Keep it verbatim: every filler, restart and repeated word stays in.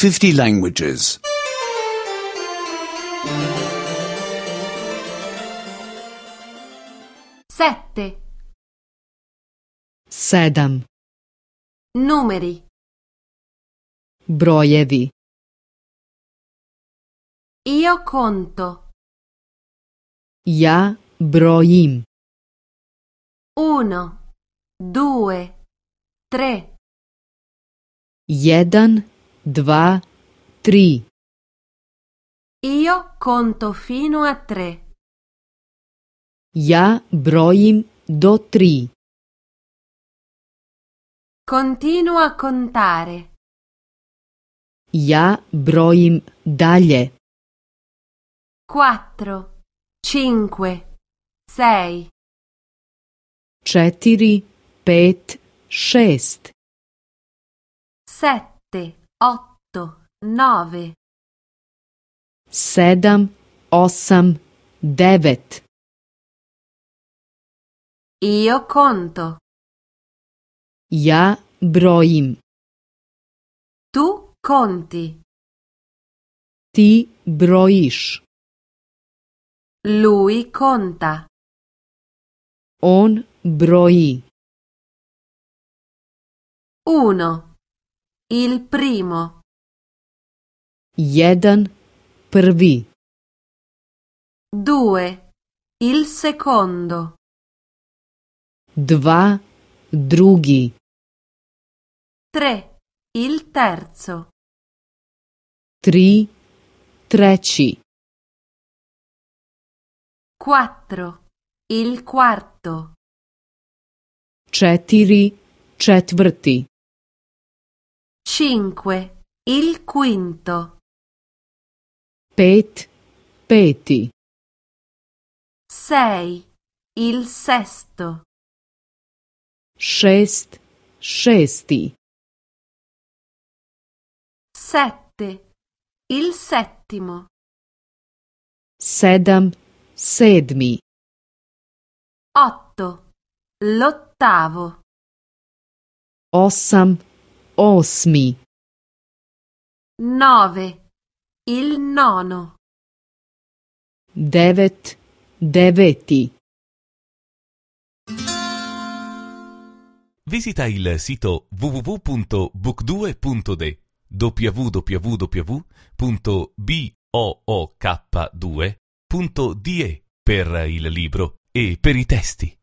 fifty languages. Sette. Sedam. Numeri. Brojevi. Io conto. Ja brojim. Uno, due, tre. Jedan, dva, tri. Io conto fino a tre. Ja brojim do tri. Continuo a contare. Ja brojim dalje. Quattro, cinque, sei. Četiri, pet, šest. Sette, otto, nove. Sedam, osam, devet. Io conto. Ja brojim. Tu conti. Ti brojiš. Lui conta. On broji. Uno. Il primo. Jedan, prvi. Due. Il secondo. Dva, drugi. Tre. Il terzo. Tri, treći. Quattro. Il quarto. Četiri, četvrti. Cinque. Il quinto. Pet, peti. Sei. Il sesto. Šest, šesti. Sette. Il settimo. Sedam, sedmi. Otto. L'ottavo. Osam, osmi. Nove. Il nono. Devet, deveti. Visita il sito w w w punto book due punto d w w w punto book due punto d e per il libro e per i testi.